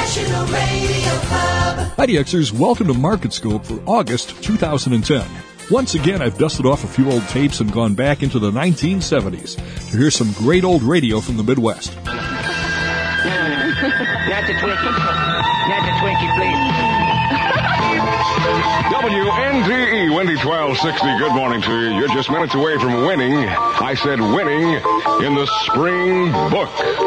National Radio Club. IDXers, welcome to Market Scope for August 2010. Once again, I've dusted off a few old tapes and gone back into the 1970s to hear some great old radio from the Midwest. Not the Twinkie, please. WNDE, Wendy 1260, good morning to you. You're just minutes away from winning. I said winning in the Spring Book.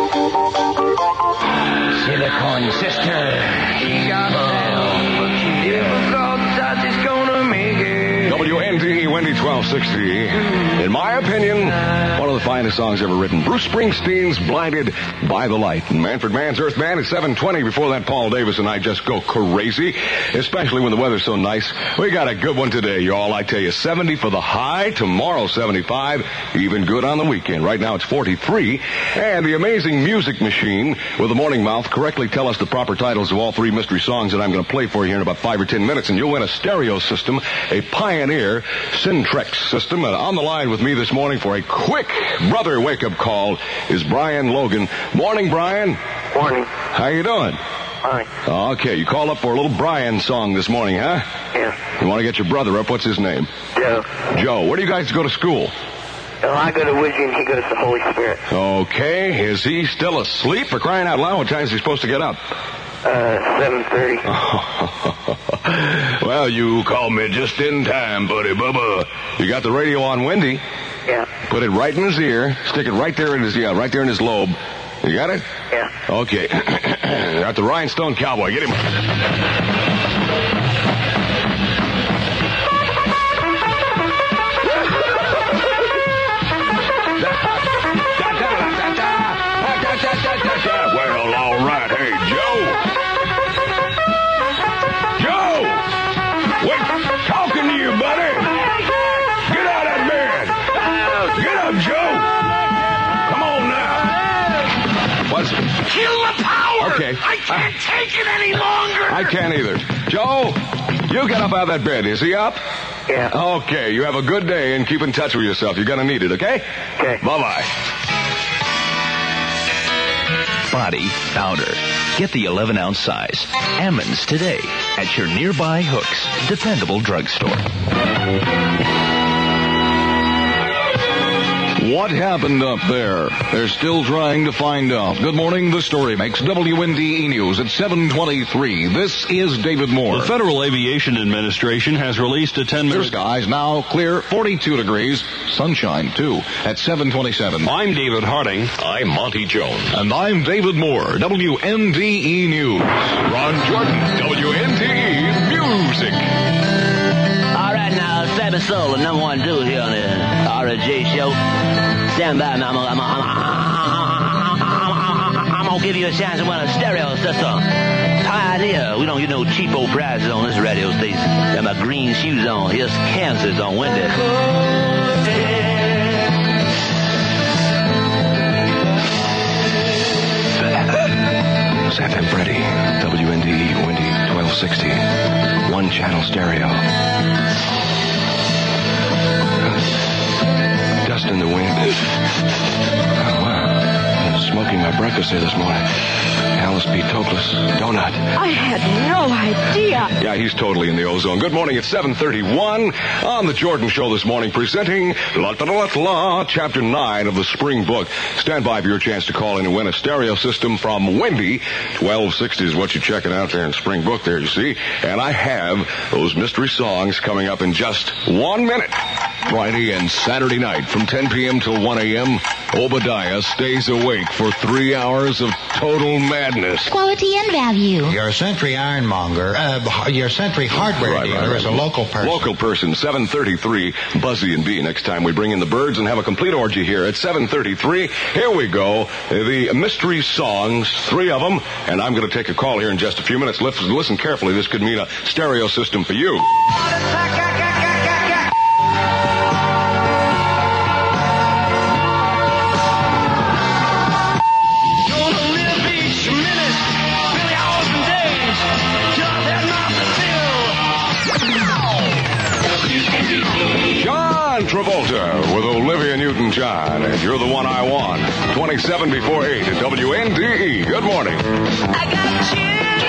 Silicon sister, she got hell. If God is gonna make it. WNDE, Wendy 1260. In my opinion, one of the finest songs ever written. Bruce Springsteen's Blinded by the Light. And Manfred Mann's Earth Band at 7:20. Before that, Paul Davis and I just go crazy, especially when the weather's so nice. We got a good one today, y'all. I tell you, 70 for the high. Tomorrow, 75. Even good on the weekend. Right now, it's 43. And the amazing music machine with the morning mouth correctly tell us the proper titles of all three mystery songs that I'm going to play for you here in about 5 or 10 minutes. And you'll win a stereo system, a Pioneer Syntrex system. And on the line with me this morning for a quick brother wake-up call is Brian Logan. Morning, Brian. Morning. How you doing? Fine. Okay, you called up for a little Brian song this morning, huh? Yeah. You want to get your brother up? What's his name? Joe. Joe. Where do you guys go to school? Well, I go to Whitney and he goes to Holy Spirit. Okay. Is he still asleep? For crying out loud, what time is he supposed to get up? 7:30. Well, you called me just in time, buddy bubba. You got the radio on Wendy? Yeah. Put it right in his ear. Stick it right there in his lobe. You got it? Yeah. Okay. Got the Rhinestone Cowboy. Get him. Well, all right. Hey, Joe. Joe! Wait, talking to you, buddy. Get out of that bed. Get up, Joe. Come on now. What's it? Kill the power! Okay. I can't take it any longer! I can't either. Joe, you get up out of that bed. Is he up? Yeah. Okay, you have a good day and keep in touch with yourself. You're going to need it, okay? Okay. Bye-bye. Body powder. Get the 11-ounce size. Ammons today at your nearby Hooks dependable drugstore. What happened up there? They're still trying to find out. Good morning. The story makes WNDE News at 7:23. This is David Moore. The Federal Aviation Administration has released a 10-minute... Skies now clear, 42 degrees, sunshine too, at 7:27. I'm David Harding. I'm Monty Jones. And I'm David Moore, WNDE News. Ron Jordan, WNDE Music. All right, now, Sabbath Soul, the number one dude here on the RJ show. Stand by, man. I'm gonna give you a chance to win a stereo system. Pioneer. We don't get no cheapo prizes on this radio station. Got my green shoes on. Here's Kansas on Wendy. FM Freddy, WNDE, Wendy 1260. One channel stereo. Dust in the wind. Oh, wow. I was smoking my breakfast here this morning. Alice B. Toklas donut. I had no idea. Yeah, he's totally in the ozone. Good morning. It's 7:31 on the Jordan Show this morning, presenting Chapter 9 of the Spring Book. Stand by for your chance to call in and win a stereo system from Wendy. 1260 is what you're checking out there in Spring Book there, you see. And I have those mystery songs coming up in just 1 minute. Friday and Saturday night from 10 p.m. till 1 a.m., Obadiah stays awake for 3 hours of total madness. Quality and value. Your Century Ironmonger, your Century Hardware dealer is a local person. Local person, 7:33, Buzzy and B. Next time we bring in the birds and have a complete orgy here at 7:33. Here we go. The mystery songs, 3 of them, and I'm going to take a call here in just a few minutes. Listen carefully. This could mean a stereo system for you. John Travolta with Olivia Newton-John, and You're the One I Want. 27 before 8 at WNDE. Good morning. I got chills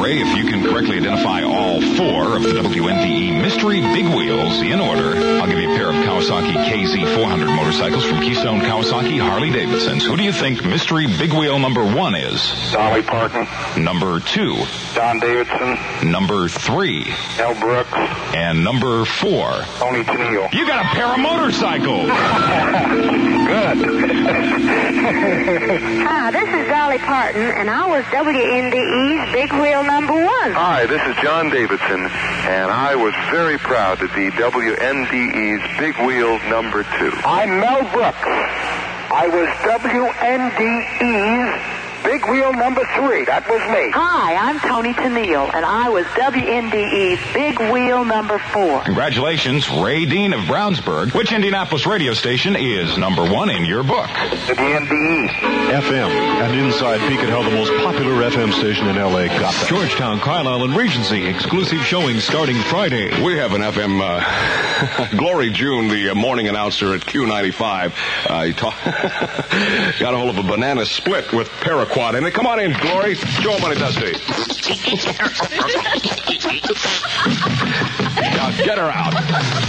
Ray, if you can correctly identify all 4 of the WNDE mystery big wheels in order, I'll give you a pair of Kawasaki KZ400 motorcycles from Keystone Kawasaki Harley-Davidsons. Who do you think mystery big wheel number 1 is? Dolly Parton. Number 2? John Davidson. Number 3? Mel Brooks. And number 4? Tony Tennille. You got a pair of motorcycles! Good. Hi, this is Dolly Parton, and I was WNDE's big wheel number 1. Hi, this is John Davidson, and I was very proud to be WNDE's big wheel number 2. I'm Mel Brooks. I was WNDE's big wheel number 3. That was me. Hi, I'm Tony Tennille, and I was WNDE's big wheel number 4. Congratulations, Ray Dean of Brownsburg. Which Indianapolis radio station is number 1 in your book? WNDE. FM. An inside peek at how the most popular FM station in L.A. got that. Georgetown, Carlisle, and Regency. Exclusive showing starting Friday. We have an FM, Glory June, the morning announcer at Q95. Got a hold of a banana split with paraquat in it. Come on in, Glory. Show them what it does to you. Now get her out.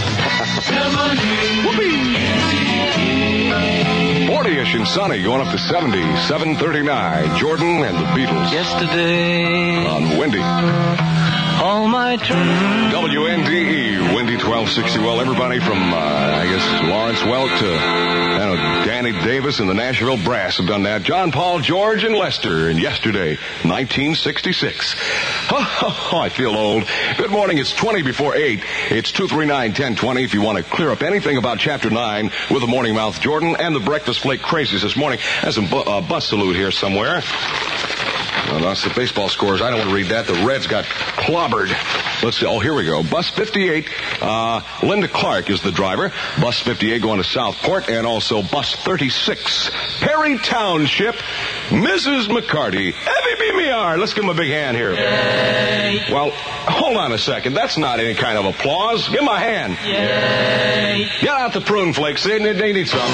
40-ish and sunny, going up to 70, 7:39. Jordan and the Beatles. Yesterday. On Windy. All my dreams. WNDE, Windy 1260. Well, everybody from, Lawrence Welk to, Danny Davis and the Nashville Brass have done that. John, Paul, George, and Lester. And yesterday, 1966. Oh, I feel old. Good morning. It's 20 before 8. It's 239-1020 if you want to clear up anything about Chapter 9 with the Morning Mouth Jordan and the Breakfast Flake Crazies this morning. There's a bus salute here somewhere. Well, that's the baseball scores. I don't want to read that. The Reds got clobbered. Let's see. Oh, here we go. Bus 58, Linda Clark is the driver. Bus 58 going to Southport, and also Bus 36, Perry Township, Mrs. McCarty. Evie, let's give him a big hand here. Yay. Well, hold on a second. That's not any kind of applause. Give him a hand. Yay. Get out the prune flakes. They need some.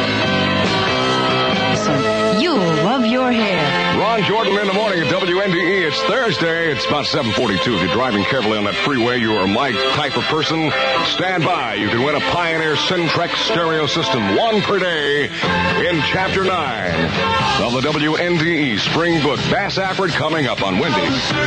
You'll love your hair. Ron Jordan in the morning at WNDE. It's Thursday. It's about 7:42. If you're driving carefully on that freeway, you are my type of person. Stand by. You can win a Pioneer Syntrex stereo system, 1 per day, in Chapter 9 of the WNDE Spring Book. Bass Afford coming up on Windy.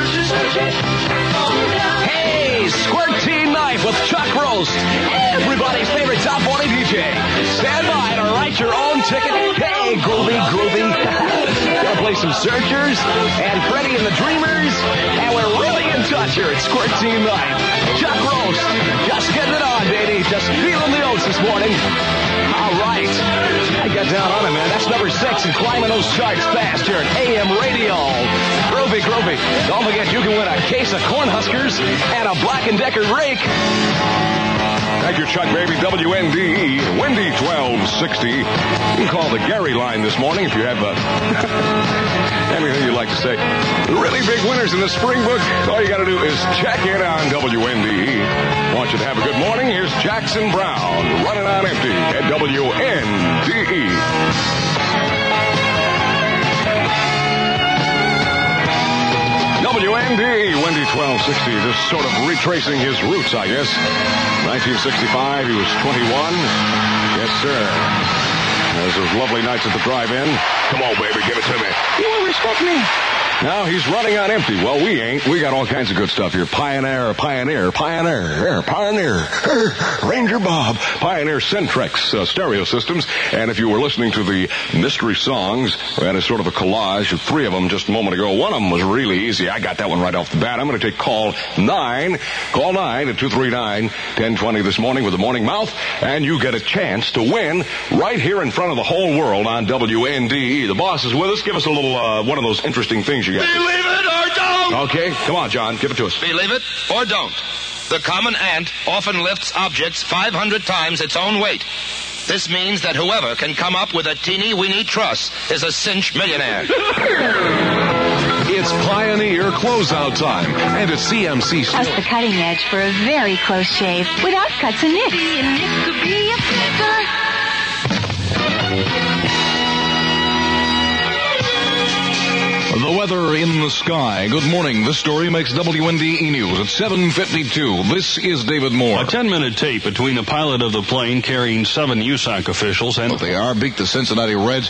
Hey, Squirt Tea Knife with Chuck Roast. Everybody's favorite top 40 DJ. Stand by to write your own ticket. Hey, groovy. Gonna play some Searchers and Freddie and the Dreamers. And we're really in touch here at Squirt Tea Knife. Chuck Roast. Just getting it on, baby. Just feeling the oats this morning. All right. I got down on it, man. That's number 6 and climbing those charts fast here at AM Radio. Groovy. Don't forget, you can win a case of Cornhuskers and a Black & Decker rake. Thank you, Chuck, baby. WNDE, Windy 1260. You can call the Gary line this morning if you have anything you'd like to say. Really big winners in the Spring Book. All you got to do is check in on WNDE. I want you to have a good morning. Here's Jackson Brown running on empty at WNDE. WNDE, Windy 1260, just sort of retracing his roots, I guess. 1965, he was 21. Yes, sir. There's those lovely nights at the drive-in. Come on, baby, give it to me. You won't respect me. Now he's running on empty. Well, we ain't. We got all kinds of good stuff here. Pioneer, Ranger Bob, Pioneer Syntrex stereo systems. And if you were listening to the mystery songs, we had a sort of a collage of 3 of them just a moment ago. One of them was really easy. I got that one right off the bat. I'm going to take call 9. Call 9 at 239-1020 this morning with the Morning Mouth, and you get a chance to win right here in front of the whole world on WNDE. The boss is with us. Give us a little one of those interesting things you got. Believe it or don't! Okay, come on, John. Give it to us. Believe it or don't. The common ant often lifts objects 500 times its own weight. This means that whoever can come up with a teeny-weeny truss is a cinch millionaire. It's Pioneer closeout time, and at CMC Steel. Plus the cutting edge for a very close shave without cuts and nicks. The weather in the sky. Good morning. This story makes WNDE News at 7:52. This is David Moore. A 10-minute tape between the pilot of the plane carrying 7 USAC officials and... They are beat the Cincinnati Reds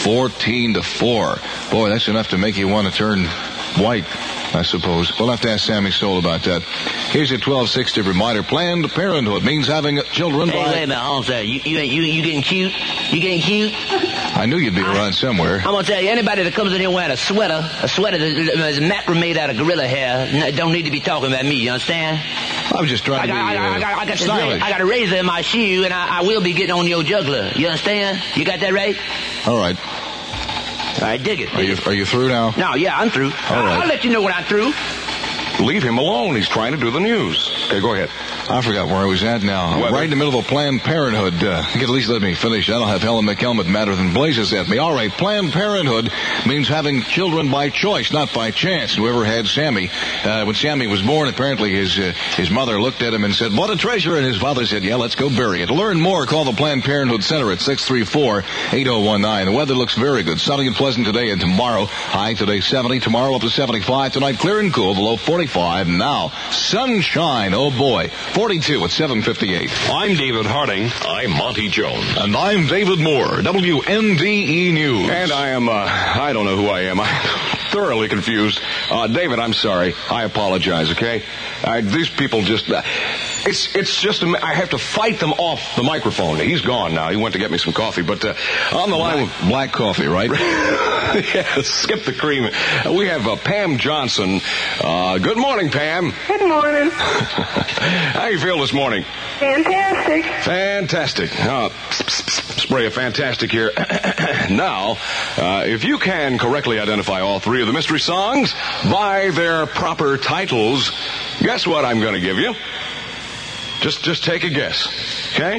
14-4. Boy, that's enough to make you want to turn white, I suppose. We'll have to ask Sammy Stoll about that. Here's your 1260 reminder. Planned Parenthood means having children Hey, wait a minute, hold on, sir. You getting cute? You getting cute? I knew you'd be around somewhere. I'm gonna tell you, anybody that comes in here wearing a sweater that is macrame out of gorilla hair, don't need to be talking about me, you understand? I was just trying to be stylish. I got a razor in my shoe, and I will be getting on your jugular. You understand? You got that right? All right. All right, dig it. Are you through now? No, yeah, I'm through. All right. I'll let you know when I'm through. Leave him alone. He's trying to do the news. Okay, go ahead. I forgot where I was at now. Weather. Right in the middle of a Planned Parenthood. You can at least let me finish. That'll have Helen McHelmet madder than blazes at me. All right, Planned Parenthood means having children by choice, not by chance. Whoever had Sammy, when Sammy was born, apparently his mother looked at him and said, "What a treasure!" And his father said, "Yeah, let's go bury it." To learn more, call the Planned Parenthood Center at 634-8019. The weather looks very good. Sunny and pleasant today and tomorrow. High today 70, tomorrow up to 75. Tonight clear and cool, the low 45. Now, sunshine, oh boy, 42 at 7:58. I'm David Harding. I'm Monty Jones. And I'm David Moore, WNDE News. And I am, I don't know who I am. I'm thoroughly confused. David, I'm sorry. I apologize, okay? These people just... It's just, I have to fight them off the microphone. He's gone now. He went to get me some coffee, but on the line... Black coffee, right? Yeah, skip the cream. We have Pam Johnson. Good morning, Pam. Good morning. How you feel this morning? Fantastic. Fantastic. Spray of fantastic here. Now, if you can correctly identify all 3 of the mystery songs by their proper titles, guess what I'm going to give you? Just take a guess, okay?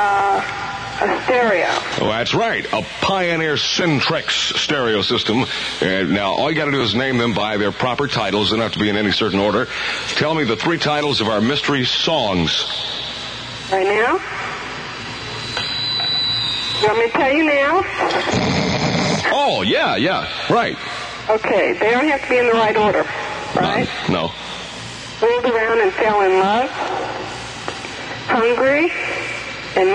A stereo. Oh, that's right. A Pioneer Syntrex stereo system. Now, all you got to do is name them by their proper titles. They don't have to be in any certain order. Tell me the 3 titles of our mystery songs. Right now? You want me to tell you now? Oh, yeah. Right. Okay, they don't have to be in the right order, right? No. Fooled around and fell in love. Hungry and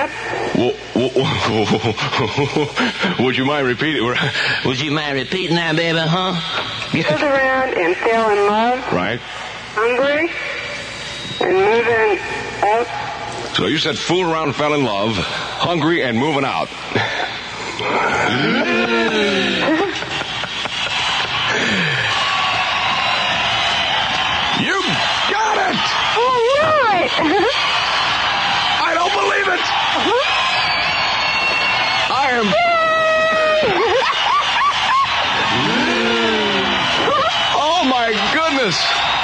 moving up. Would you mind repeating? Would you mind repeating that, baby, huh? Fooled around and fell in love. Right. Hungry and moving up. So you said fool around, fell in love, hungry, and moving out. You got it! All right. I don't believe it! I am... Oh, my goodness!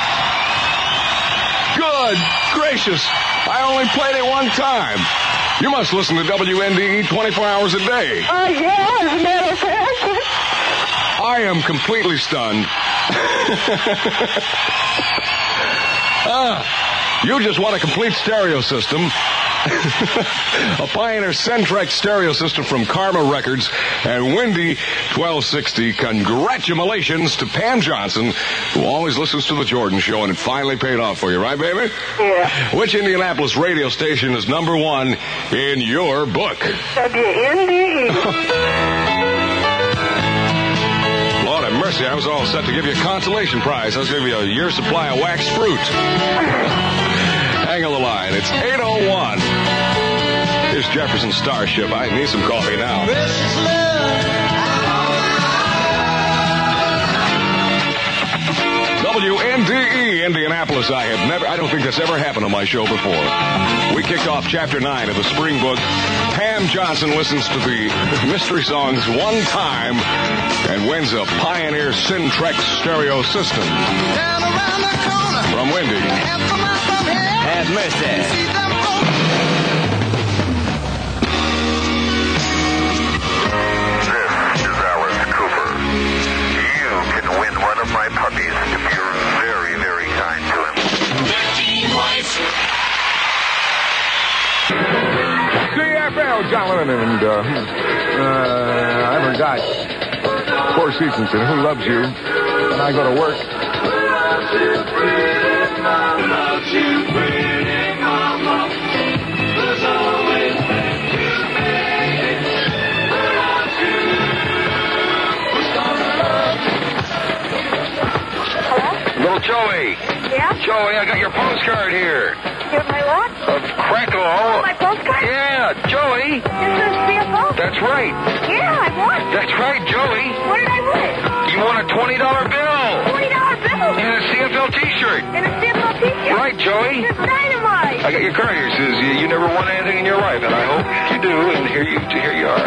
Good gracious! I only played it one time. You must listen to WNDE 24 hours a day. Oh, yeah, as a matter of fact. I am completely stunned. You just won a complete stereo system. A Pioneer Syntrex stereo system from Karma Records and Windy 1260. Congratulations to Pam Johnson, who always listens to the Jordan Show, and it finally paid off for you, right, baby? Yeah. Which Indianapolis radio station is number 1 in your book? WNDE. Lord have mercy, I was all set to give you a consolation prize. I was going to give you a year's supply of wax fruit. Hang on the line. It's 8:01. Here's Jefferson Starship. I need some coffee now. WNDE Indianapolis. I don't think that's ever happened on my show before. We kicked off Chapter 9 of the Spring Book. Pam Johnson listens to the mystery songs one time and wins a Pioneer Syntrex stereo system. From Windy. Have mercy. This is Alice Cooper. You can win one of my puppies if you're very, very kind to him. CFL, gentlemen, and I forgot. Four Seasons and Who Loves You. And I go to work. Little Joey. Yeah? Joey, I got your postcard here. You have my what? Of Crackle. Oh, my postcard? Yeah, Joey. This is CFO? That's right. Yeah, I won. That's right, Joey. What did I win? You won a $20 bill. $20 bill? And a CFL T-shirt. And a CFL T-shirt? Right, Joey. It's dynamite. I got your card here. It says you never won anything in your life, and I hope you do, and here you are.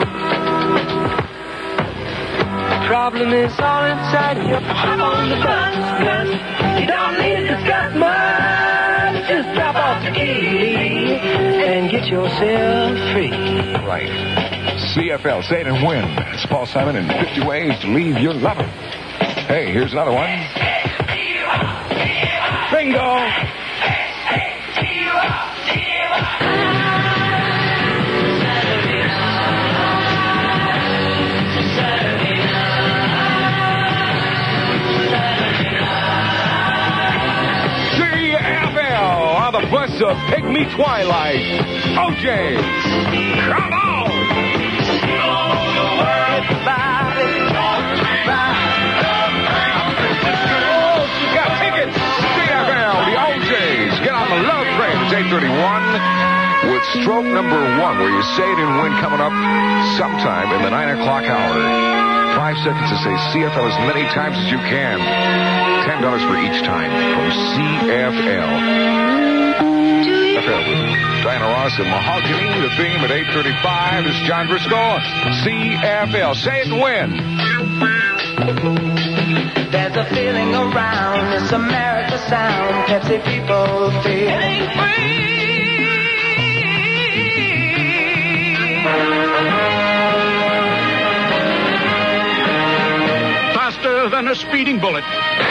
Problem is all inside you. Hop on the bus. You don't need to discuss much. Just drop off the key and get yourself free. Right. CFL, say it and win. It's Paul Simon in 50 Ways to Leave Your Lover. Hey, here's another one. Bingo! The bus of Pygmy Twilight. OJ's. Come on! All the world about it. Oh, you got tickets. CFL, the OJ's. Get on the love train. It's 8:31 with stroke number 1, where you say it and win coming up sometime in the 9 o'clock hour. 5 seconds to say CFL as many times as you can. $10 for each time from CFL. With Diana Ross and Mahogany, the theme at 8:35 is John Driscoll. CFL. Say it and win. There's a feeling around this America sound. Pepsi people feeling free. Faster than a speeding bullet.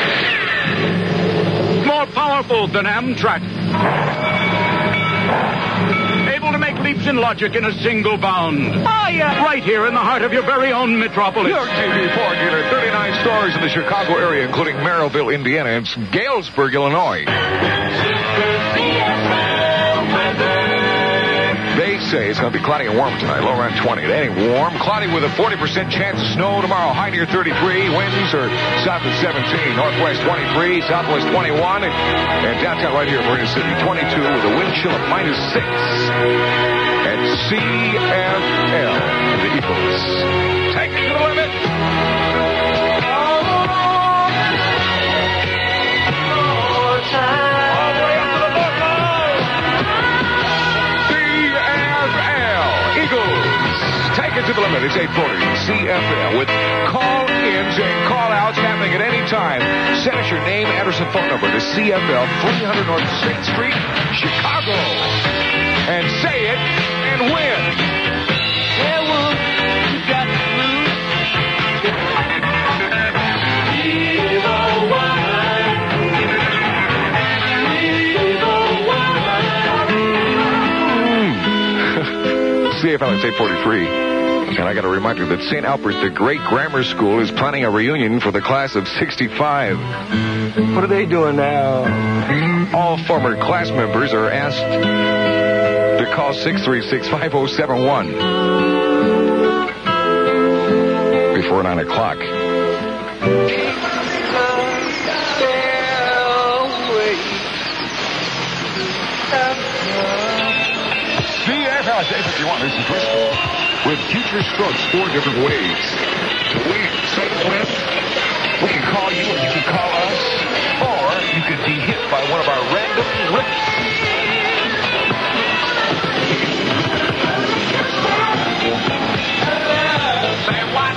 More powerful than Amtrak. Able to make leaps in logic in a single bound. Oh, yeah. Right here in the heart of your very own metropolis. Your TV Ford dealer, 39 stores in the Chicago area, including Merrillville, Indiana, and Galesburg, Illinois. They say it's going to be cloudy and warm tonight, low around 20. It ain't warm. Cloudy with a 40% chance of snow tomorrow, high near 33. Winds are south at 17, northwest 23, southwest 21, and downtown right here in Marina City, 22 with a wind chill of -6. At CFL, the Eagles. Take it to the limit. All the way up to the boardwalk. CFL, Eagles. Take it to the limit. It's 8:40. CFL with call-ins and call-outs happening at any time. Send us your name, address, and phone number to CFL 300 North 6th Street, Chicago. And say it and win. Yeah, well, you got the blues. CFL, it's 8:43. And I got to remind you that St. Albert, the Great Grammar School, is planning a reunion for the class of 65. What are they doing now? All former class members are asked to call 636-5071 before 9 o'clock. CFL, if you want, this is Driscoll. With future strokes 4 different ways to win. Say to win. We can call you or you can call us, or you could be hit by one of our random rips. Say what?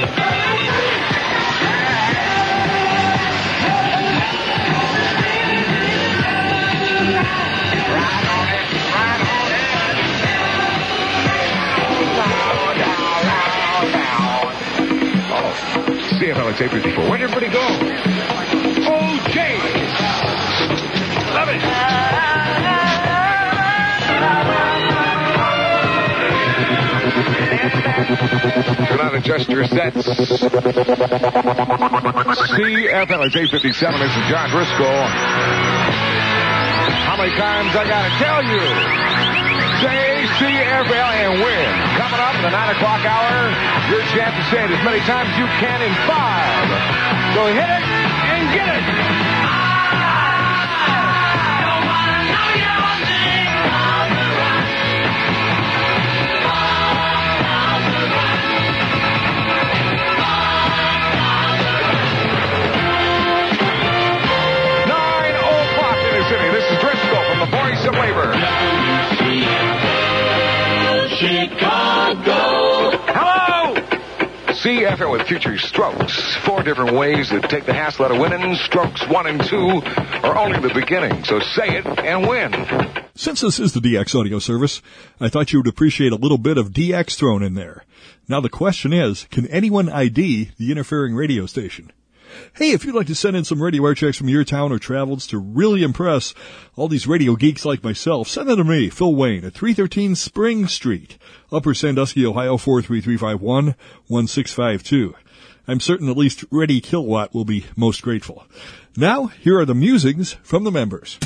CFL, it's 8:54. Where'd everybody go? OJ! Love it! Good night, adjust your sets. CFL, it's 8:57. This is John Driscoll. How many times I gotta tell you? Say CFL and win. Coming up in the 9 o'clock hour, your chance to say it as many times as you can in 5. So hit it and get it. Of labor. Chicago. Hello! CFL with Future Strokes. 4 different ways to take the hassle out of winning. Strokes 1 and 2 are only the beginning, so say it and win. Since this is the DX audio service, I thought you would appreciate a little bit of DX thrown in there. Now the question is, can anyone ID the interfering radio station? Hey, if you'd like to send in some radio air checks from your town or travels to really impress all these radio geeks like myself, send them to me, Phil Wayne, at 313 Spring Street, Upper Sandusky, Ohio, 43351 1652. I'm certain at least Reddy Kilowatt will be most grateful. Now, here are the musings from the members.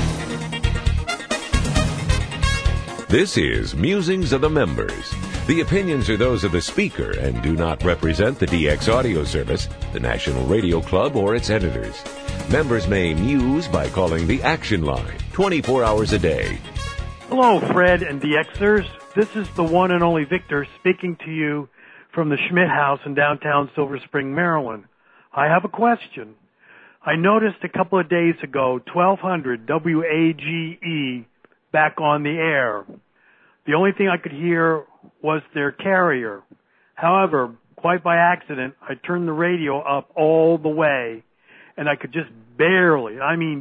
This is Musings of the Members. The opinions are those of the speaker and do not represent the DX audio service, the National Radio Club, or its editors. Members may muse by calling the Action Line 24 hours a day. Hello, Fred and DXers. This is the one and only Victor speaking to you from the Schmidt House in downtown Silver Spring, Maryland. I have a question. I noticed a couple of days ago 1200 WAGE back on the air. The only thing I could hear was their carrier. However, quite by accident, I turned the radio up all the way, and I could just barely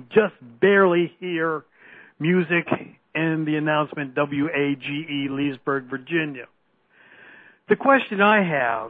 hear music and the announcement WAGE, Leesburg, Virginia. The question I have,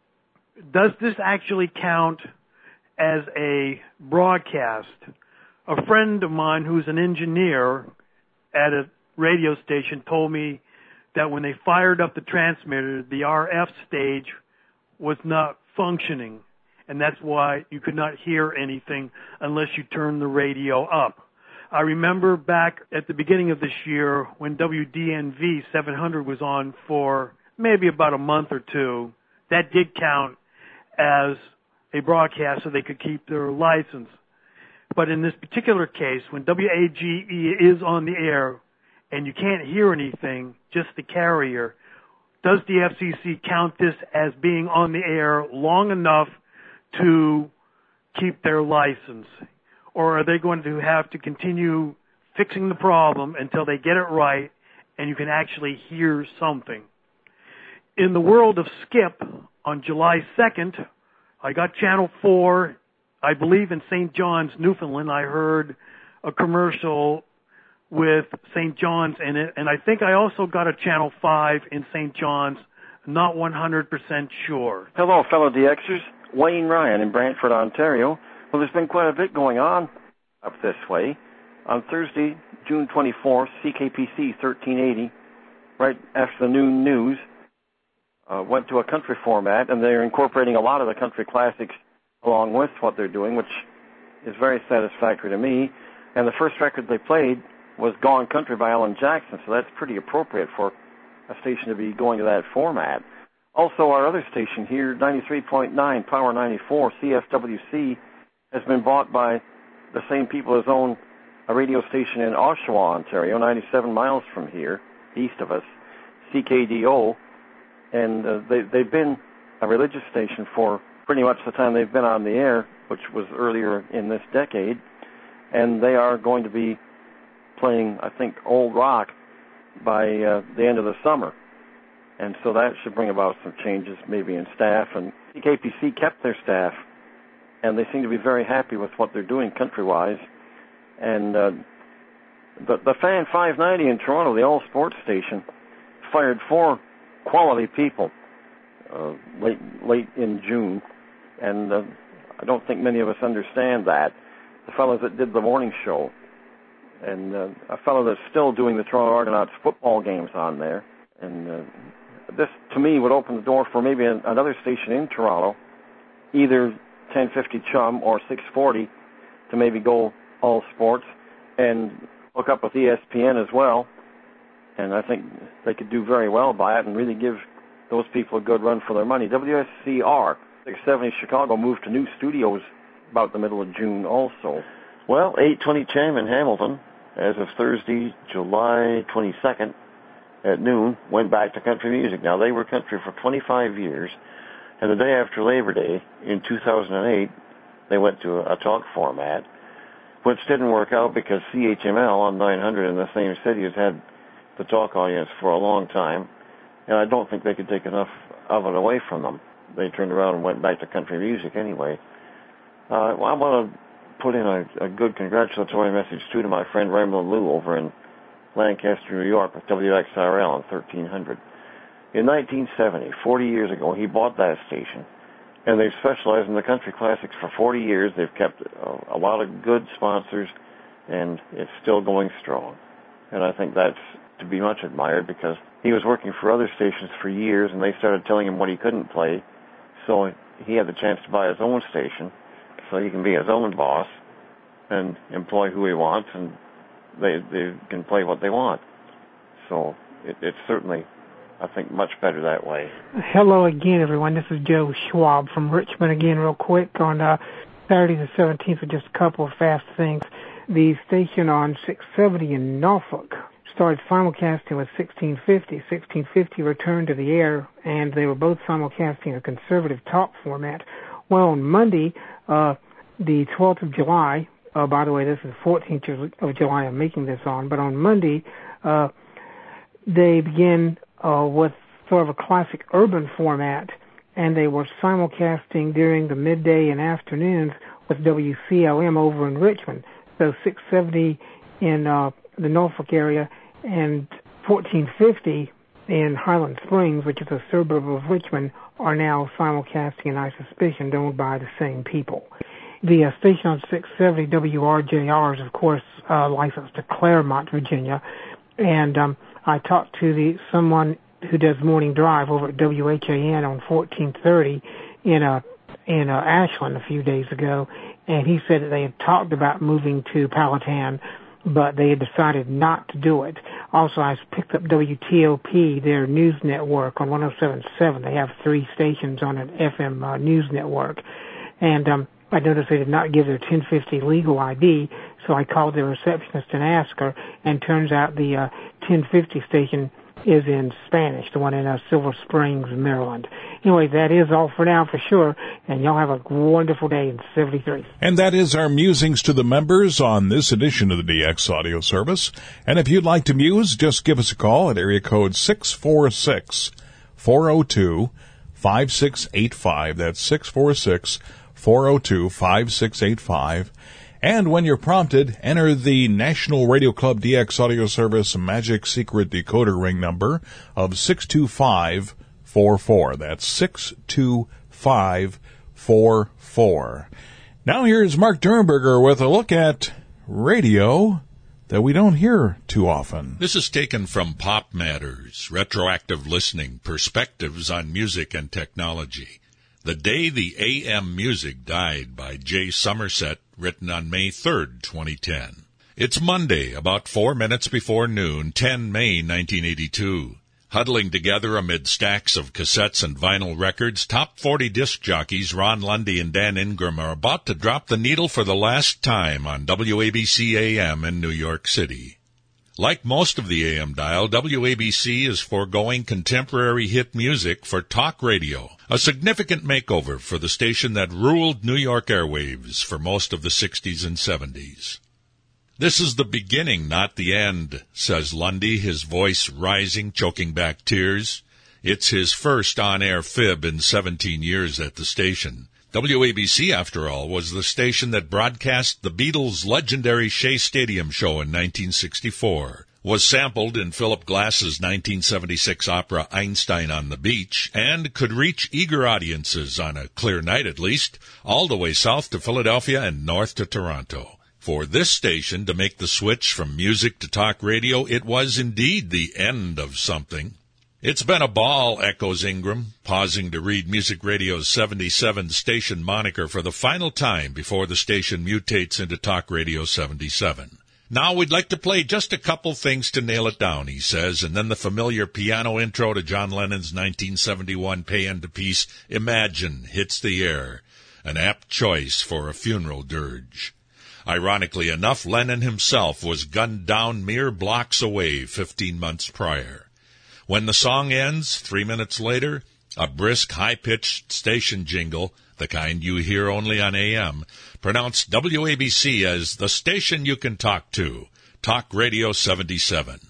does this actually count as a broadcast? A friend of mine who's an engineer at a radio station told me that when they fired up the transmitter, the RF stage was not functioning, and that's why you could not hear anything unless you turned the radio up. I remember back at the beginning of this year when WDNV 700 was on for maybe about a month or two, that did count as a broadcast so they could keep their license. But in this particular case, when WAGE is on the air and you can't hear anything, just the carrier, does the FCC count this as being on the air long enough to keep their license? Or are they going to have to continue fixing the problem until they get it right and you can actually hear something? In the world of Skip, on July 2nd, I got Channel 4, I believe in St. John's, Newfoundland. I heard a commercial with St. John's in it, and I think I also got a Channel 5 in St. John's, not 100% sure. Hello, fellow DXers. Wayne Ryan in Brantford, Ontario. Well, there's been quite a bit going on up this way. On Thursday, June 24th, CKPC 1380, right after the noon news, went to a country format, and they're incorporating a lot of the country classics along with what they're doing, which is very satisfactory to me. And the first record they played was Gone Country by Alan Jackson, so that's pretty appropriate for a station to be going to that format. Also, our other station here, 93.9, Power 94, CFWC, has been bought by the same people as own a radio station in Oshawa, Ontario, 97 miles from here, east of us, CKDO, and they've been a religious station for pretty much the time they've been on the air, which was earlier in this decade, and they are going to be playing, I think, old rock by the end of the summer. And so that should bring about some changes maybe in staff. And CKPC kept their staff, and they seem to be very happy with what they're doing country-wise. And the Fan 590 in Toronto, the all-sports station, fired 4 quality people late in June. And I don't think many of us understand that. The fellows that did the morning show, and a fellow that's still doing the Toronto Argonauts football games on there, and this, to me, would open the door for maybe another station in Toronto, either 1050 Chum or 640, to maybe go all sports and hook up with ESPN as well. And I think they could do very well by it and really give those people a good run for their money. WSCR 670 Chicago moved to new studios about the middle of June also. Well, 820 Cham in Hamilton, as of Thursday, July 22nd at noon, went back to country music. Now, they were country for 25 years, and the day after Labor Day in 2008, they went to a talk format, which didn't work out because CHML on 900 in the same city has had the talk audience for a long time, and I don't think they could take enough of it away from them. They turned around and went back to country music anyway. I want to put in a good congratulatory message, too, to my friend Ramblin' Lou over in Lancaster, New York, with WXRL on 1300. In 1970, 40 years ago, he bought that station, and they've specialized in the country classics for 40 years. They've kept a lot of good sponsors, and it's still going strong. And I think that's to be much admired because he was working for other stations for years, and they started telling him what he couldn't play, so he had the chance to buy his own station, so he can be his own boss and employ who he wants, and they can play what they want. So it's certainly, I think, much better that way. Hello again, everyone. This is Joe Schwab from Richmond again real quick on Saturday the 17th with just a couple of fast things. The station on 670 in Norfolk started simulcasting with 1650. 1650 returned to the air, and they were both simulcasting a conservative talk format. Well, on Monday, the 12th of July, by the way, this is the 14th of July I'm making this on, but on Monday, they began with sort of a classic urban format, and they were simulcasting during the midday and afternoons with WCLM over in Richmond. So 670 in the Norfolk area and 1450 in Highland Springs, which is a suburb of Richmond, are now simulcasting, and I suspicion owned by the same people. The station on 670 WRJR is, of course, licensed to Claremont, Virginia, and I talked to someone who does morning drive over at WHAN on 1430 in Ashland a few days ago, and he said that they had talked about moving to Powhatan, but they had decided not to do it. Also, I picked up WTOP, their news network, on 107.7. They have 3 stations on an FM news network, and I noticed they did not give their 1050 legal ID, so I called their receptionist and asked her, and turns out the 1050 station is in Spanish, the one in Silver Springs, Maryland. Anyway, that is all for now for sure, and y'all have a wonderful day in 73. And that is our musings to the members on this edition of the DX Audio Service. And if you'd like to muse, just give us a call at area code 646-402-5685. That's 646-402-5685. And when you're prompted, enter the National Radio Club DX Audio Service Magic Secret Decoder Ring number of 62544. That's 62544. Now here's Mark Dernberger with a look at radio that we don't hear too often. This is taken from Pop Matters, retroactive listening, perspectives on music and technology. The Day the AM Music Died by Jay Somerset, written on May 3rd, 2010. It's Monday, about 4 minutes before noon, 10 May 1982. Huddling together amid stacks of cassettes and vinyl records, top 40 disc jockeys Ron Lundy and Dan Ingram are about to drop the needle for the last time on WABC AM in New York City. Like most of the AM dial, WABC is foregoing contemporary hit music for talk radio, a significant makeover for the station that ruled New York airwaves for most of the 60s and 70s. This is the beginning, not the end, says Lundy, his voice rising, choking back tears. It's his first on-air fib in 17 years at the station. WABC, after all, was the station that broadcast the Beatles' legendary Shea Stadium show in 1964, was sampled in Philip Glass's 1976 opera Einstein on the Beach, and could reach eager audiences on a clear night at least, all the way south to Philadelphia and north to Toronto. For this station to make the switch from music to talk radio, it was indeed the end of something. It's been a ball, echoes Ingram, pausing to read Music Radio's 77 station moniker for the final time before the station mutates into Talk Radio 77. Now we'd like to play just a couple things to nail it down, he says, and then the familiar piano intro to John Lennon's 1971 pay-end piece, Imagine, hits the air, an apt choice for a funeral dirge. Ironically enough, Lennon himself was gunned down mere blocks away 15 months prior. When the song ends, 3 minutes later, a brisk, high-pitched station jingle, the kind you hear only on AM, pronounced WABC as the station you can talk to, Talk Radio 77.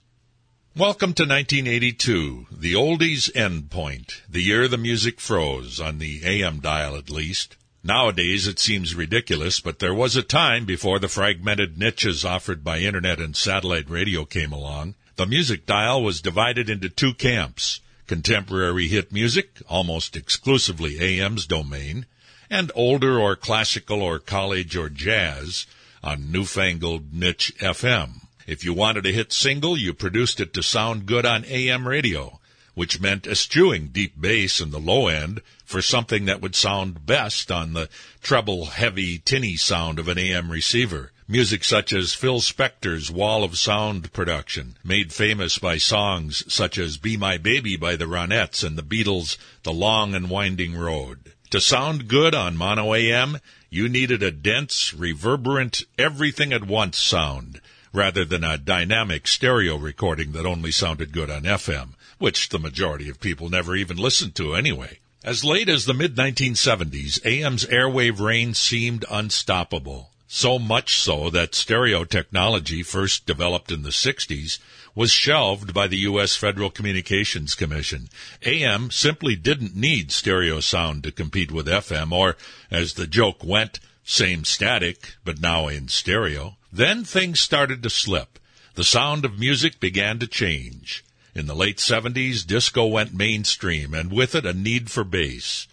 Welcome to 1982, the oldies end point, the year the music froze, on the AM dial at least. Nowadays it seems ridiculous, but there was a time before the fragmented niches offered by Internet and satellite radio came along. The music dial was divided into two camps, contemporary hit music, almost exclusively AM's domain, and older or classical or college or jazz on newfangled niche FM. If you wanted a hit single, you produced it to sound good on AM radio, which meant eschewing deep bass in the low end for something that would sound best on the treble, heavy, tinny sound of an AM receiver. Music such as Phil Spector's Wall of Sound production, made famous by songs such as Be My Baby by the Ronettes and the Beatles' The Long and Winding Road. To sound good on mono AM, you needed a dense, reverberant, everything-at-once sound, rather than a dynamic stereo recording that only sounded good on FM, which the majority of people never even listened to anyway. As late as the mid-1970s, AM's airwave reign seemed unstoppable. So much so that stereo technology, first developed in the 60s, was shelved by the U.S. Federal Communications Commission. AM simply didn't need stereo sound to compete with FM, or, as the joke went, same static, but now in stereo. Then things started to slip. The sound of music began to change. In the late 70s, disco went mainstream, and with it a need for bass.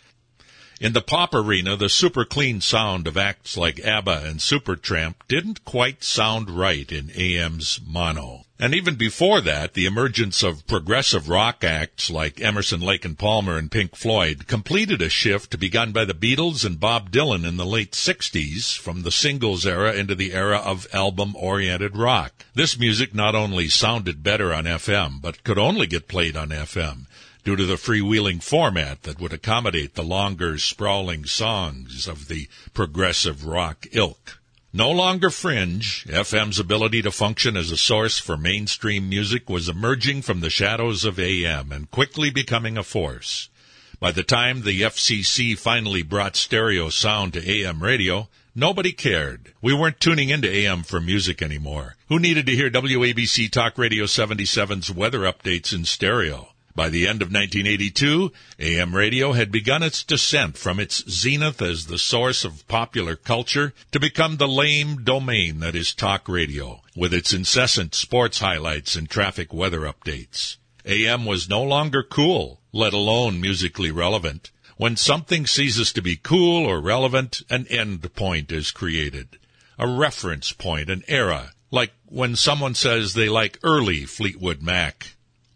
In the pop arena, the super clean sound of acts like ABBA and Supertramp didn't quite sound right in AM's mono. And even before that, the emergence of progressive rock acts like Emerson, Lake and Palmer and Pink Floyd completed a shift begun by the Beatles and Bob Dylan in the late 60s from the singles era into the era of album-oriented rock. This music not only sounded better on FM, but could only get played on FM, due to the freewheeling format that would accommodate the longer, sprawling songs of the progressive rock ilk. No longer fringe, FM's ability to function as a source for mainstream music was emerging from the shadows of AM and quickly becoming a force. By the time the FCC finally brought stereo sound to AM radio, nobody cared. We weren't tuning into AM for music anymore. Who needed to hear WABC Talk Radio 77's weather updates in stereo? By the end of 1982, AM radio had begun its descent from its zenith as the source of popular culture to become the lame domain that is talk radio, with its incessant sports highlights and traffic weather updates. AM was no longer cool, let alone musically relevant. When something ceases to be cool or relevant, an end point is created. A reference point, an era, like when someone says they like early Fleetwood Mac.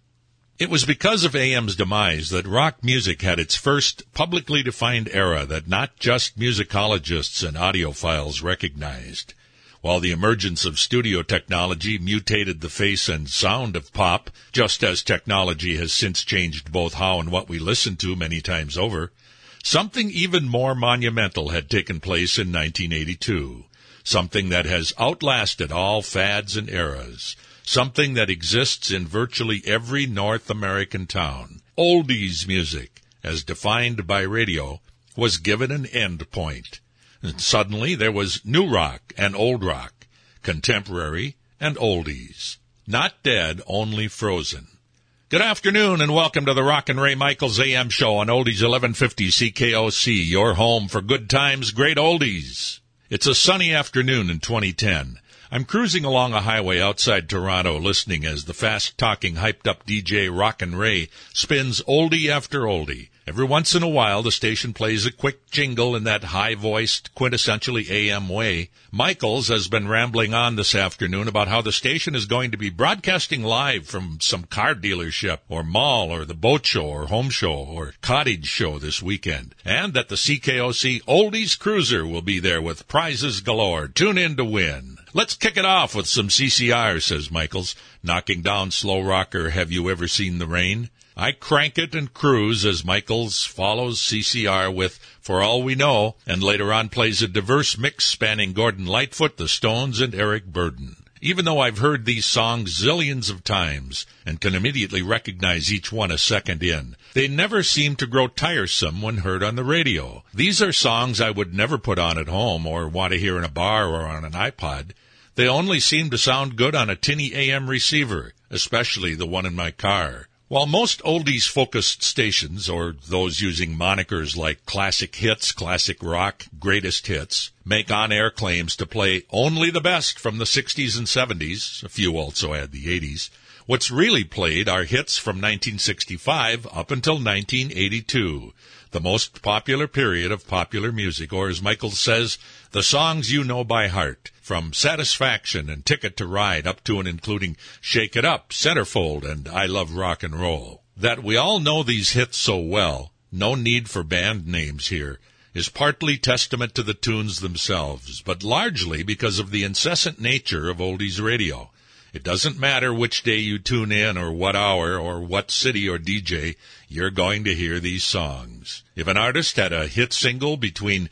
It was because of AM's demise that rock music had its first publicly defined era that not just musicologists and audiophiles recognized. While the emergence of studio technology mutated the face and sound of pop, just as technology has since changed both how and what we listen to many times over, something even more monumental had taken place in 1982, something that has outlasted all fads and eras. Something that exists in virtually every North American town. Oldies music, as defined by radio, was given an end point. And suddenly there was new rock and old rock, contemporary and oldies. Not dead, only frozen. Good afternoon and welcome to the Rockin' Ray Michaels AM show on Oldies 1150 CKOC, your home for good times, great oldies. It's a sunny afternoon in 2010. I'm cruising along a highway outside Toronto listening as the fast-talking, hyped-up DJ Rockin' Ray spins oldie after oldie. Every once in a while, the station plays a quick jingle in that high-voiced, quintessentially AM way. Michaels has been rambling on this afternoon about how the station is going to be broadcasting live from some car dealership or mall or the boat show or home show or cottage show this weekend, and that the CKOC Oldies Cruiser will be there with prizes galore. Tune in to win. Let's kick it off with some CCR, says Michaels, knocking down slow rocker Have You Ever Seen the Rain? I crank it and cruise as Michaels follows CCR with For All We Know, and later on plays a diverse mix spanning Gordon Lightfoot, the Stones, and Eric Burdon. Even though I've heard these songs zillions of times and can immediately recognize each one a second in, they never seem to grow tiresome when heard on the radio. These are songs I would never put on at home or want to hear in a bar or on an iPod. They only seem to sound good on a tinny AM receiver, especially the one in my car. While most oldies-focused stations, or those using monikers like Classic Hits, Classic Rock, Greatest Hits, make on-air claims to play only the best from the 60s and 70s, a few also add the 80s, what's really played are hits from 1965 up until 1982, the most popular period of popular music, or as Michael says, the songs you know by heart, from Satisfaction and Ticket to Ride up to and including Shake It Up, Centerfold, and I Love Rock and Roll. That we all know these hits so well, no need for band names here, is partly testament to the tunes themselves, but largely because of the incessant nature of oldies radio. It doesn't matter which day you tune in or what hour or what city or DJ, you're going to hear these songs. If an artist had a hit single between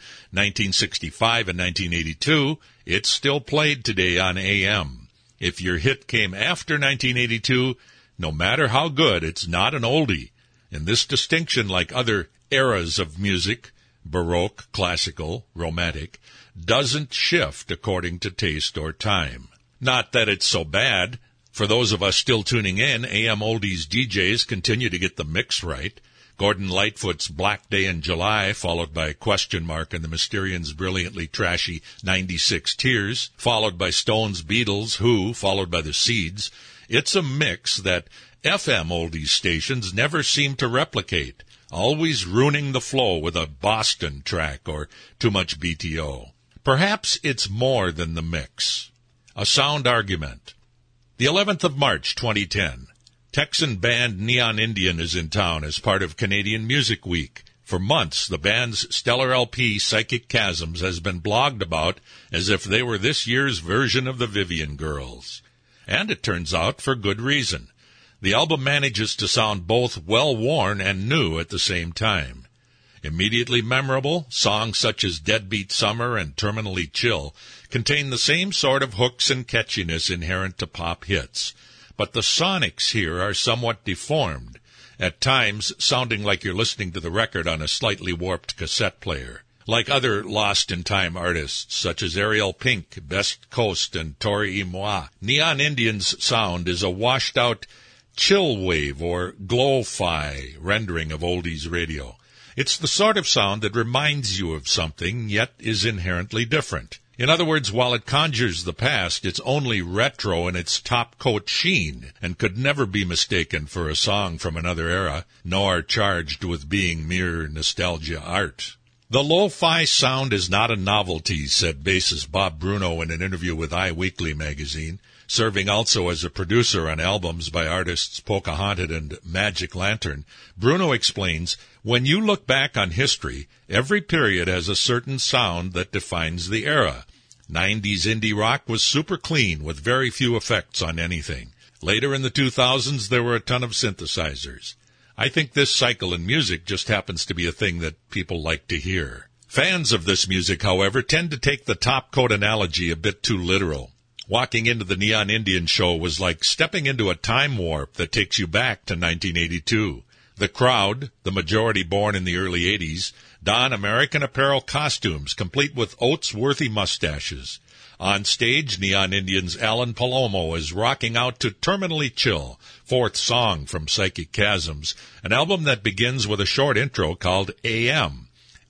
1965 and 1982, it's still played today on AM. If your hit came after 1982, no matter how good, it's not an oldie. And this distinction, like other eras of music, Baroque, classical, romantic, doesn't shift according to taste or time. Not that it's so bad. For those of us still tuning in, AM Oldies DJs continue to get the mix right. Gordon Lightfoot's Black Day in July, followed by Question Mark and the Mysterians' brilliantly trashy 96 Tears, followed by Stones, Beatles, Who, followed by the Seeds. It's a mix that FM Oldies stations never seem to replicate, always ruining the flow with a Boston track or too much BTO. Perhaps it's more than the mix. A sound argument. The 11th of March, 2010. Texan band Neon Indian is in town as part of Canadian Music Week. For months, the band's stellar LP, Psychic Chasms, has been blogged about as if they were this year's version of the Vivian Girls. And it turns out for good reason. The album manages to sound both well-worn and new at the same time. Immediately memorable, songs such as Deadbeat Summer and Terminally Chill contain the same sort of hooks and catchiness inherent to pop hits. But the sonics here are somewhat deformed, at times sounding like you're listening to the record on a slightly warped cassette player. Like other lost-in-time artists, such as Ariel Pink, Best Coast, and Tori Imoa, Neon Indian's sound is a washed-out chill wave or glow-fi rendering of oldies radio. It's the sort of sound that reminds you of something, yet is inherently different. In other words, while it conjures the past, it's only retro in its top-coat sheen, and could never be mistaken for a song from another era, nor charged with being mere nostalgia art. The lo-fi sound is not a novelty, said bassist Bob Bruno in an interview with iWeekly magazine, serving also as a producer on albums by artists Pocahontas and Magic Lantern. Bruno explains, when you look back on history, every period has a certain sound that defines the era. 90s indie rock was super clean with very few effects on anything. Later in the 2000s, there were a ton of synthesizers. I think this cycle in music just happens to be a thing that people like to hear. Fans of this music, however, tend to take the top coat analogy a bit too literal. Walking into the Neon Indian show was like stepping into a time warp that takes you back to 1982. The crowd, the majority born in the early 80s, don American Apparel costumes complete with Oates-worthy mustaches. On stage, Neon Indian's Alan Palomo is rocking out to Terminally Chill, fourth song from Psychic Chasms, an album that begins with a short intro called AM.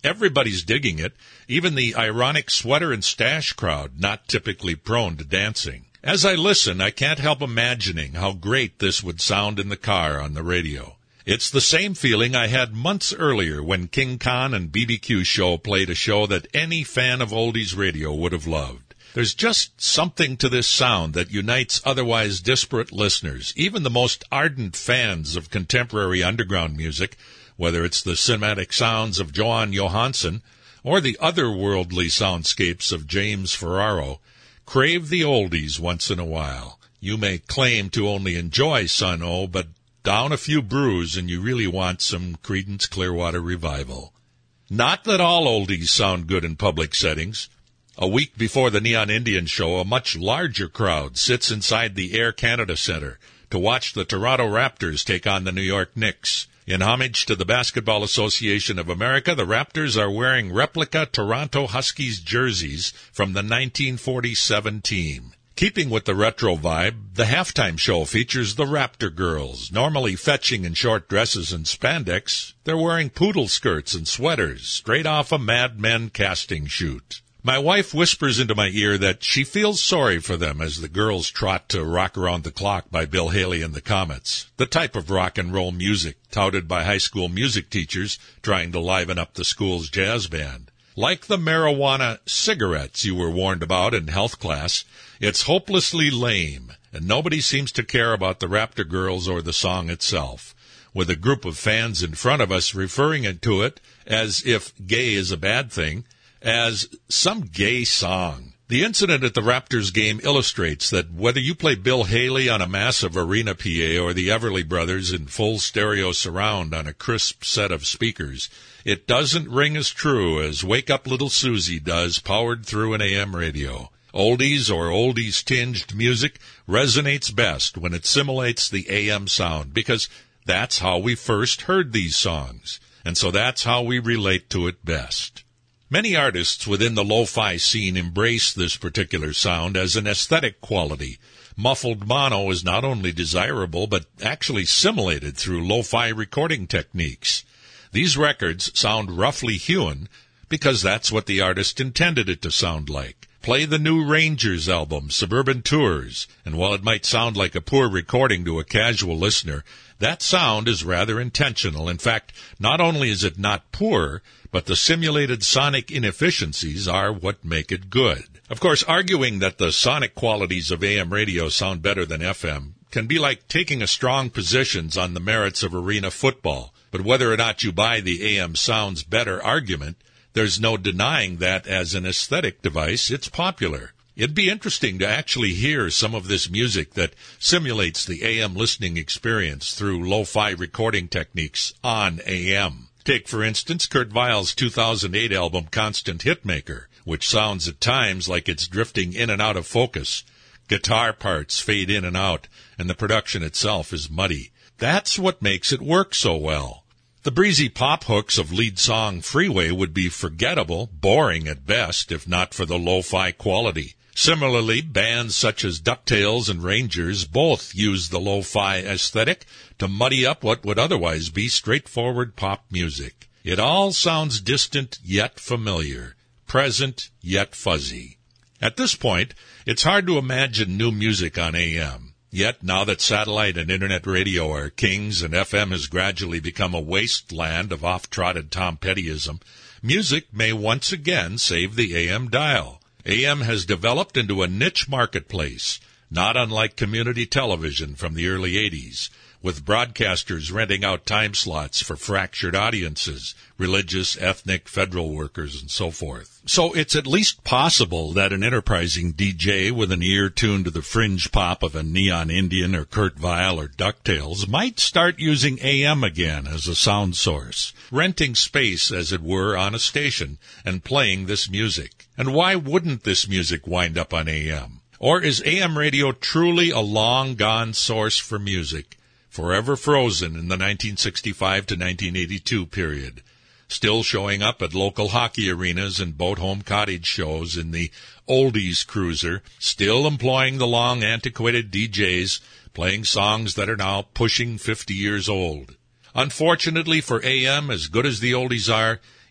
Everybody's digging it, even the ironic sweater and stash crowd, not typically prone to dancing. As I listen, I can't help imagining how great this would sound in the car on the radio. It's the same feeling I had months earlier when King Khan and BBQ Show played a show that any fan of oldies radio would have loved. There's just something to this sound that unites otherwise disparate listeners, even the most ardent fans of contemporary underground music, whether it's the cinematic sounds of Johan Johansson or the otherworldly soundscapes of James Ferraro. Crave the oldies once in a while. You may claim to only enjoy Sun O, but down a few brews and you really want some Creedence Clearwater Revival. Not that all oldies sound good in public settings. A week before the Neon Indian show, a much larger crowd sits inside the Air Canada Centre to watch the Toronto Raptors take on the New York Knicks. In homage to the Basketball Association of America, the Raptors are wearing replica Toronto Huskies jerseys from the 1947 team. Keeping with the retro vibe, the halftime show features the Raptor Girls. Normally fetching in short dresses and spandex, they're wearing poodle skirts and sweaters, straight off a Mad Men casting shoot. My wife whispers into my ear that she feels sorry for them as the girls trot to Rock Around the Clock by Bill Haley and the Comets, the type of rock and roll music touted by high school music teachers trying to liven up the school's jazz band. Like the marijuana cigarettes you were warned about in health class, it's hopelessly lame, and nobody seems to care about the Raptor Girls or the song itself, with a group of fans in front of us referring to it, as if gay is a bad thing, as some gay song. The incident at the Raptors game illustrates that whether you play Bill Haley on a massive arena PA or the Everly Brothers in full stereo surround on a crisp set of speakers, it doesn't ring as true as Wake Up Little Susie does powered through an AM radio. Oldies or oldies-tinged music resonates best when it simulates the AM sound, because that's how we first heard these songs, and so that's how we relate to it best. Many artists within the lo-fi scene embrace this particular sound as an aesthetic quality. Muffled mono is not only desirable, but actually simulated through lo-fi recording techniques. These records sound roughly hewn because that's what the artist intended it to sound like. Play the new Rangers album, Suburban Tours, and while it might sound like a poor recording to a casual listener, that sound is rather intentional. In fact, not only is it not poor, but the simulated sonic inefficiencies are what make it good. Of course, arguing that the sonic qualities of AM radio sound better than FM can be like taking a strong positions on the merits of arena football. But whether or not you buy the AM sounds better argument, there's no denying that as an aesthetic device, it's popular. It'd be interesting to actually hear some of this music that simulates the AM listening experience through lo-fi recording techniques on AM. Take, for instance, Kurt Weill's 2008 album Constant Hitmaker, which sounds at times like it's drifting in and out of focus. Guitar parts fade in and out, and the production itself is muddy. That's what makes it work so well. The breezy pop hooks of lead song Freeway would be forgettable, boring at best, if not for the lo-fi quality. Similarly, bands such as DuckTales and Rangers both use the lo-fi aesthetic to muddy up what would otherwise be straightforward pop music. It all sounds distant yet familiar, present yet fuzzy. At this point, it's hard to imagine new music on AM. Yet, now that satellite and internet radio are kings and FM has gradually become a wasteland of oft-trotted Tom Pettyism, music may once again save the AM dial. AM has developed into a niche marketplace, not unlike community television from the early 80s, with broadcasters renting out time slots for fractured audiences, religious, ethnic, federal workers, and so forth. So it's at least possible that an enterprising DJ with an ear tuned to the fringe pop of a Neon Indian or Kurt Weill or DuckTales might start using AM again as a sound source, renting space, as it were, on a station and playing this music. And why wouldn't this music wind up on AM? Or is AM radio truly a long-gone source for music, forever frozen in the 1965 to 1982 period, still showing up at local hockey arenas and boat home cottage shows in the oldies cruiser, still employing the long antiquated DJs, playing songs that are now pushing 50 years old? Unfortunately for AM, as good as the oldies are,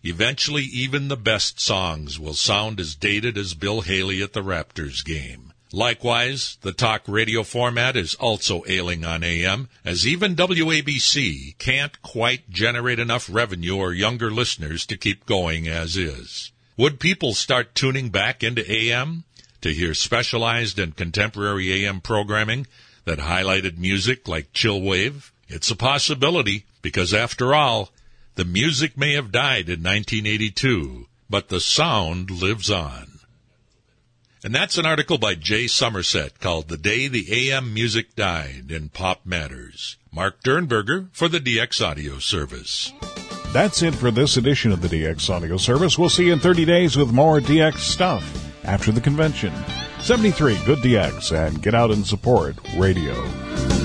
Eventually, even the best songs will sound as dated as Bill Haley at the Raptors game. Likewise, the talk radio format is also ailing on AM, as even WABC can't quite generate enough revenue or younger listeners to keep going as is. Would people start tuning back into AM to hear specialized and contemporary AM programming that highlighted music like Chillwave? It's a possibility, because after all, the music may have died in 1982, but the sound lives on. And that's an article by Jay Somerset called The Day the AM Music Died in Pop Matters. Mark Dernberger for the DX Audio Service. That's it for this edition of the DX Audio Service. We'll see you in 30 days with more DX stuff after the convention. 73, good DX, and get out and support radio.